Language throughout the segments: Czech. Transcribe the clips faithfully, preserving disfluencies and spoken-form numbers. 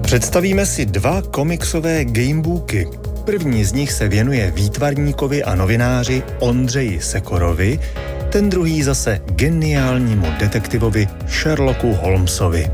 Představíme si dva komiksové gamebooky. První z nich se věnuje výtvarníkovi a novináři Ondřeji Sekorovi, ten druhý zase geniálnímu detektivovi Sherlocku Holmesovi.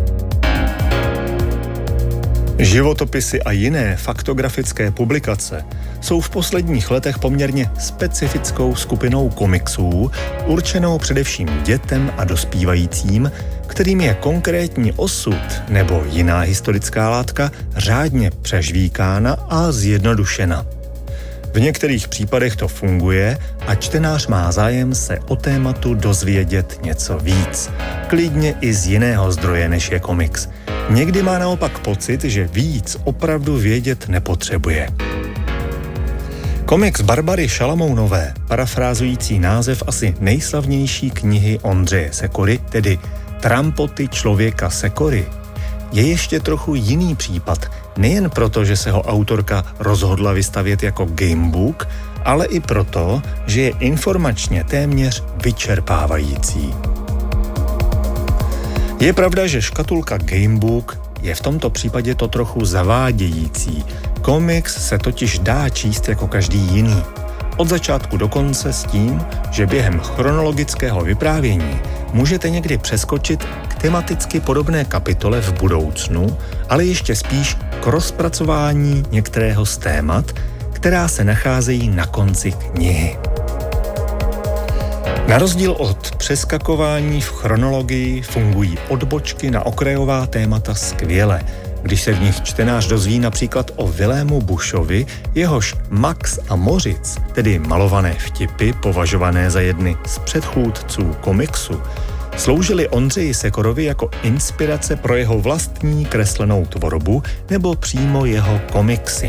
Životopisy a jiné faktografické publikace jsou v posledních letech poměrně specifickou skupinou komiksů, určenou především dětem a dospívajícím, kterým je konkrétní osud nebo jiná historická látka řádně přežvíkána a zjednodušena. V některých případech to funguje a čtenář má zájem se o tématu dozvědět něco víc, klidně i z jiného zdroje, než je komiks. Někdy má naopak pocit, že víc opravdu vědět nepotřebuje. Komiks Barbary Šalamounové, parafrázující název asi nejslavnější knihy Ondřeje Sekory, tedy Trampoty člověka Sekory, je ještě trochu jiný případ, nejen proto, že se ho autorka rozhodla vystavět jako gamebook, ale i proto, že je informačně téměř vyčerpávající. Je pravda, že škatulka gamebook je v tomto případě to trochu zavádějící. Komiks se totiž dá číst jako každý jiný. Od začátku do konce s tím, že během chronologického vyprávění můžete někdy přeskočit k tematicky podobné kapitole v budoucnu, ale ještě spíš k rozpracování některého z témat, která se nacházejí na konci knihy. Na rozdíl od přeskakování v chronologii fungují odbočky na okrajová témata skvěle, když se v nich čtenář dozví například o Vilému Bushovi, jehož Max a Moritz, tedy malované vtipy považované za jedny z předchůdců komiksu, sloužily Ondřeji Sekorovi jako inspirace pro jeho vlastní kreslenou tvorbu nebo přímo jeho komiksy.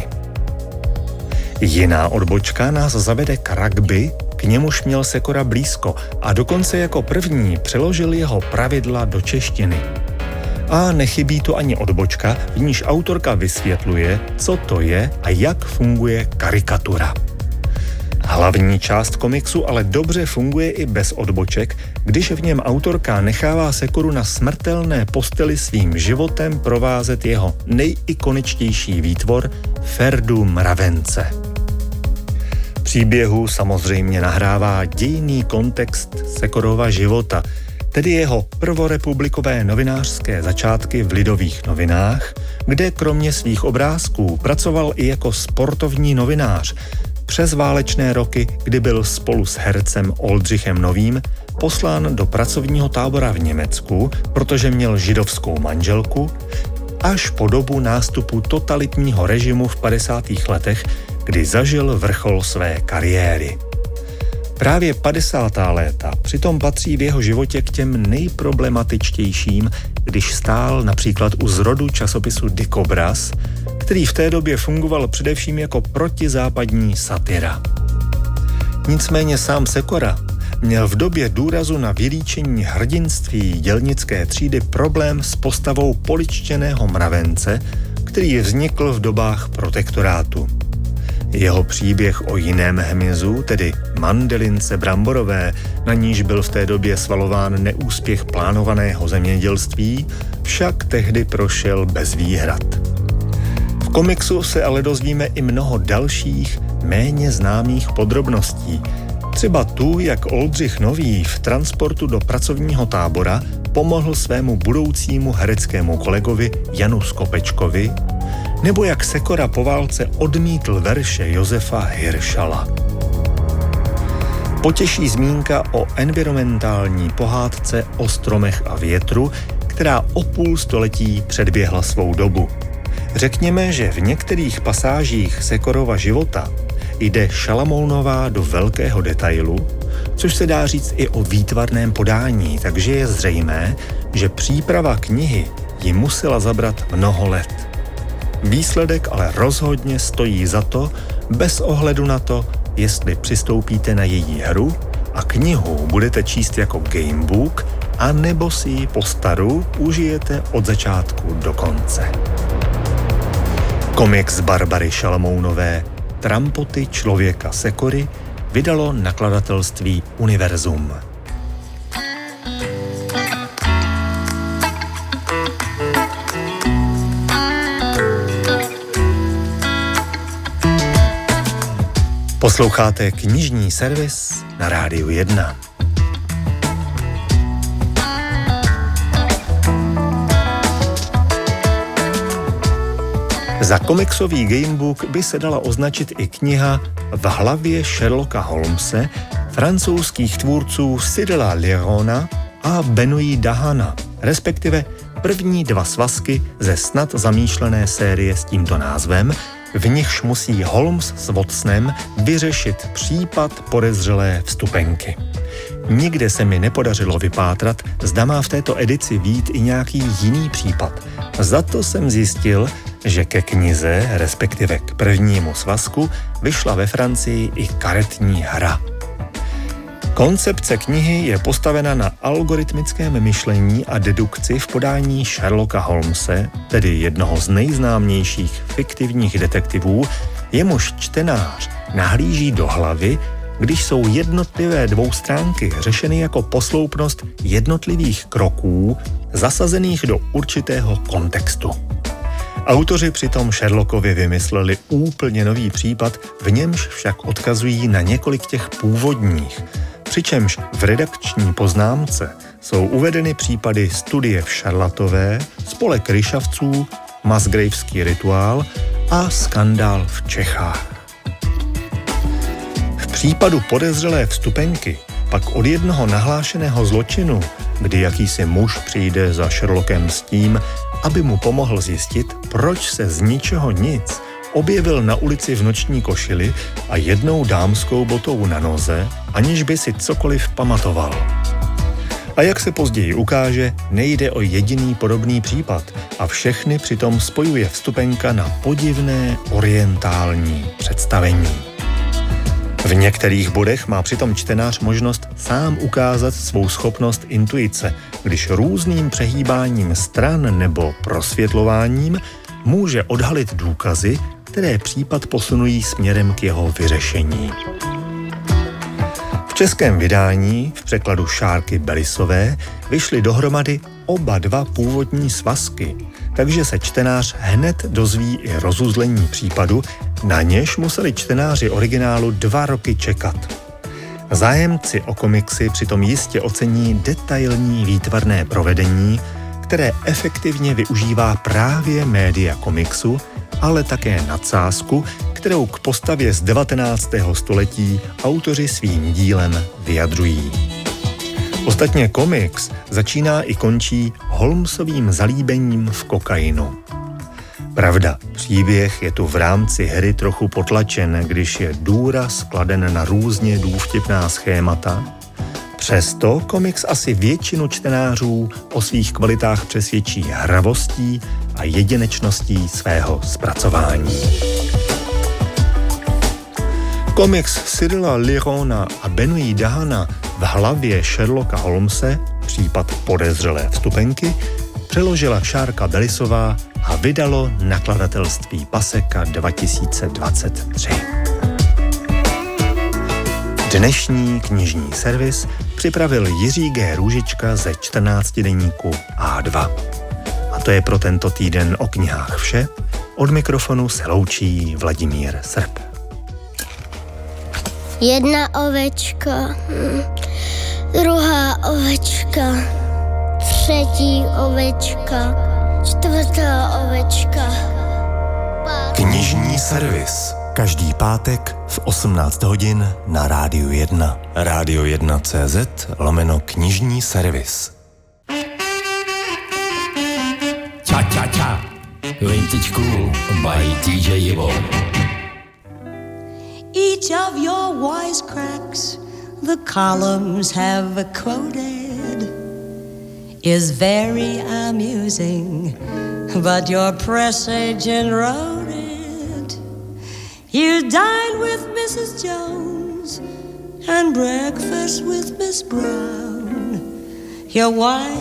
Jiná odbočka nás zavede k rugby, k němuž měl Sekora blízko a dokonce jako první přeložil jeho pravidla do češtiny. A nechybí tu ani odbočka, v níž autorka vysvětluje, co to je a jak funguje karikatura. Hlavní část komiksu ale dobře funguje i bez odboček, když v něm autorka nechává Sekoru na smrtelné posteli svým životem provázet jeho nejikoničtější výtvor Ferdu Mravence. Příběhu samozřejmě nahrává dějinný kontext Sekorova života, tedy jeho prvorepublikové novinářské začátky v Lidových novinách, kde kromě svých obrázků pracoval i jako sportovní novinář, přes válečné roky, kdy byl spolu s hercem Oldřichem Novým poslán do pracovního tábora v Německu, protože měl židovskou manželku, až po dobu nástupu totalitního režimu v padesátých letech, kdy zažil vrchol své kariéry. Právě padesátá léta přitom patří v jeho životě k těm nejproblematičtějším, když stál například u zrodu časopisu Dikobraz, který v té době fungoval především jako protizápadní satira. Nicméně sám Sekora měl v době důrazu na vylíčení hrdinství dělnické třídy problém s postavou poličtěného mravence, který vznikl v dobách protektorátu. Jeho příběh o jiném hmyzu, tedy mandelince bramborové, na níž byl v té době svalován neúspěch plánovaného zemědělství, však tehdy prošel bez výhrad. V komiksu se ale dozvíme i mnoho dalších, méně známých podrobností. Třeba tu, jak Oldřich Nový v transportu do pracovního tábora pomohl svému budoucímu hereckému kolegovi Janu Skopečkovi, nebo jak Sekora po válce odmítl verše Josefa Hirschala. Potěší zmínka o environmentální pohádce o stromech a větru, která o půl století předběhla svou dobu. Řekněme, že v některých pasážích Sekorova života jde Šalamounová do velkého detailu, což se dá říct i o výtvarném podání, takže je zřejmé, že příprava knihy ji musela zabrat mnoho let. Výsledek ale rozhodně stojí za to, bez ohledu na to, jestli přistoupíte na její hru a knihu budete číst jako gamebook, a nebo si ji po staru užijete od začátku do konce. Komiks Barbary Šalamounové Trampoty člověka Sekory vydalo nakladatelství Univerzum. Posloucháte knižní servis na Rádiu jedna. Za komiksový gamebook by se dala označit i kniha V hlavě Sherlocka Holmese francouzských tvůrců Cyrila Lirona a Benoîta Dahana, respektive první dva svazky ze snad zamýšlené série s tímto názvem, v nichž musí Holmes s Watsonem vyřešit případ podezřelé vstupenky. Nikde se mi nepodařilo vypátrat, zda má v této edici vyjít i nějaký jiný případ. Za to jsem zjistil, že ke knize, respektive k prvnímu svazku, vyšla ve Francii i karetní hra. Koncepce knihy je postavena na algoritmickém myšlení a dedukci v podání Sherlocka Holmese, tedy jednoho z nejznámějších fiktivních detektivů, jemuž čtenář nahlíží do hlavy, když jsou jednotlivé dvoustránky řešeny jako posloupnost jednotlivých kroků zasazených do určitého kontextu. Autoři přitom Sherlockovi vymysleli úplně nový případ, v němž však odkazují na několik těch původních, přičemž v redakční poznámce jsou uvedeny případy Studie v Šarlatové, Spolek ryšavců, Musgraveský rituál a Skandál v Čechách. V případu podezřelé vstupenky pak od jednoho nahlášeného zločinu, kdy jakýsi muž přijde za Sherlockem s tím, aby mu pomohl zjistit, proč se z ničeho nic objevil na ulici v noční košili a jednou dámskou botou na noze, aniž by si cokoliv pamatoval. A jak se později ukáže, nejde o jediný podobný případ a všechny přitom spojuje vstupenka na podivné orientální představení. V některých bodech má přitom čtenář možnost sám ukázat svou schopnost intuice, když různým přehýbáním stran nebo prosvětlováním může odhalit důkazy, které případ posunují směrem k jeho vyřešení. V českém vydání v překladu Šárky Belisové vyšly dohromady oba dva původní svazky, takže se čtenář hned dozví i rozuzlení případu, na něž museli čtenáři originálu dva roky čekat. Zájemci o komiksy přitom jistě ocení detailní výtvarné provedení, které efektivně využívá právě média komiksu, ale také nadsázku, kterou k postavě z devatenáctého století autoři svým dílem vyjadřují. Ostatně komiks začíná i končí Holmesovým zalíbením v kokainu. Pravda, příběh je tu v rámci hry trochu potlačen, když je důraz kladen na různě důvtipná schémata. Přesto komiks asi většinu čtenářů o svých kvalitách přesvědčí hravostí a jedinečností svého zpracování. Komiks Cyrila Lirona a Benoîta Dahana V hlavě Sherlocka Holmese, případ podezřelé vstupenky, přeložila Šárka Belisová a vydalo nakladatelství Paseka dva tisíce dvacet tři. Dnešní knižní servis připravil Jiří G. Růžička ze čtrnáctidenníku A dva. A to je pro tento týden o knihách vše. Od mikrofonu se loučí Vladimír Srb. Jedna ovečka, druhá ovečka, třetí ovečka, čtvrtá ovečka. Knižní servis. Každý pátek v osmnáct hodin na Rádiu jedna. Rádio jedna tečka cé zet lomeno knižní servis. Ča, ča, ča. Vintage Cool by T J Ivo. Each of your wisecracks the columns have quoted is very amusing, but your press agent wrote it. You dine with Missus Jones and breakfast with Miss Brown. Your wife